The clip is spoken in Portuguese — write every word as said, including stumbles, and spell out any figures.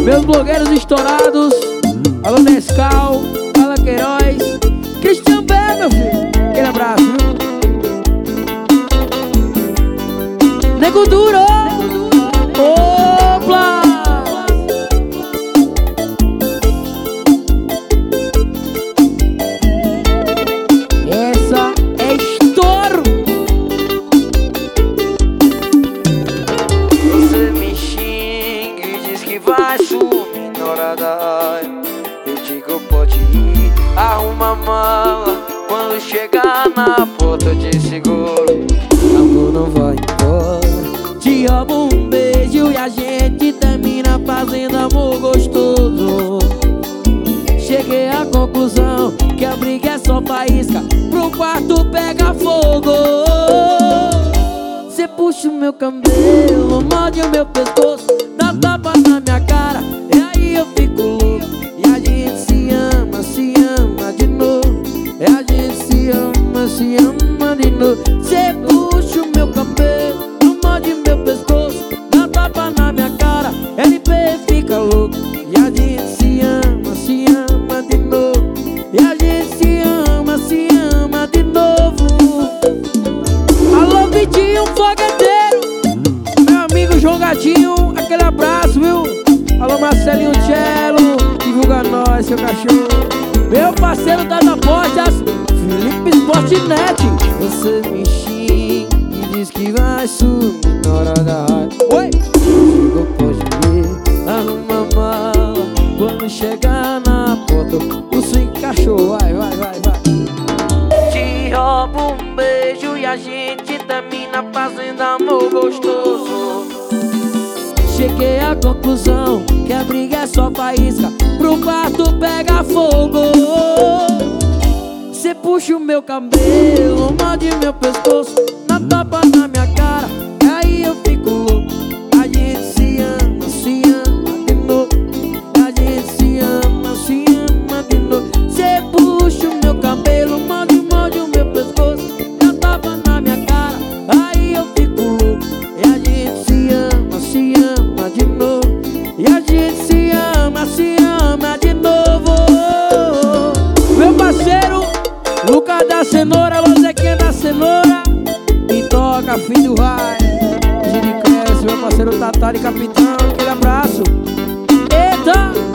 Meus blogueiros estourados, alô Nescau, Fala Queiroz, Cristian B, meu filho. Aquele abraço, viu? Nego Duro, opla. Essa é estouro. Você me xinga e diz que vai sumir na hora da... Eu digo pode ir, arruma a mala. Quando chegar na porta eu te seguro. Amor, não vai embora. Te roubo um beijo e a gente termina fazendo amor gostoso. Cheguei à conclusão que a briga é só faísca, pro quarto pega fogo. Cê puxa o meu cabelo, morde o meu pescoço, dá tapa na minha cara, e aí eu fico louco. E a gente se ama, se ama de novo. E a gente se ama, se ama de novo. Cê puxa o meu cabelo, morde meu pescoço, dá tapa na minha cara, L P fica louco. E a gente se ama, se ama de novo. E a gente se ama, se ama de novo. Alô, Vitinho Fogueteiro, meu amigo João Gatinho, aquele abraço, viu? Alô, Marcelinho Cello, divulga nós, seu cachorro. Meu parceiro das apostas, Felipe Sportnet. Você me xinga e diz que vai sumir na hora da rádio. Oi! Chegou, pode ir, arruma a mala. Quando chegar na porta, o swing cachorro, vai, vai, vai, vai. Te roubo um beijo e a gente termina fazendo amor gostoso. Cheguei à conclusão que a briga é só faísca, pro quarto pega fogo. Cê puxa o meu cabelo, morde meu pescoço, dá tapa na minha cara, e aí eu fico louco. A gente se ama, se ama de novo. A gente se ama, se ama de novo. Cê puxa o meu cabelo, morde, morde o meu pescoço, dá tapa na minha cara, aí eu fico louco. E a gente se ama, se ama de novo. E a gente se ama, se ama de novo. Meu parceiro Lucas da Cenoura, Losequinha da Cenoura, e toca filho vai. Giri Cresce, meu parceiro Tatari Capitão, aquele abraço. Eita!